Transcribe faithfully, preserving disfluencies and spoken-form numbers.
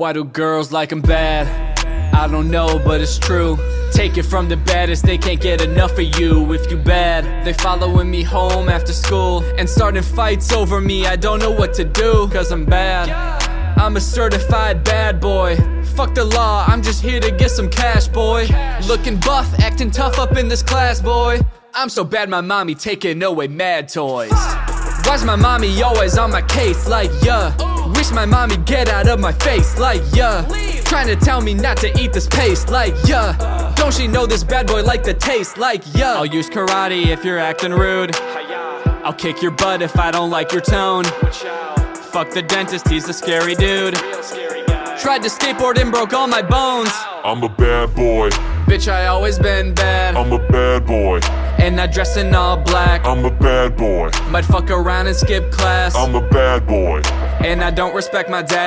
Why do girls like 'em bad? I don't know, but it's true. Take it from the baddest, they can't get enough of you. If you bad, they following me home after school and starting fights over me. I don't know what to do, cause I'm bad. I'm a certified bad boy. Fuck the law, I'm just here to get some cash, boy. Looking buff, acting tough up in this class, boy. I'm so bad my mommy taking away mad toys. Why's my mommy always on my case, like yeah? Wish my mommy get out of my face, like yeah. Trying to tell me not to eat this paste, like yeah. Don't she know this bad boy like the taste, like yeah. I'll use karate if you're acting rude. I'll kick your butt if I don't like your tone. Fuck the dentist, he's a scary dude. Tried to skateboard and broke all my bones. I'm a bad boy. Bitch, I always been bad. I'm a bad boy. And I dress in all black. I'm a bad boy. Might fuck around and skip class. I'm a bad boy. And I don't respect my dad.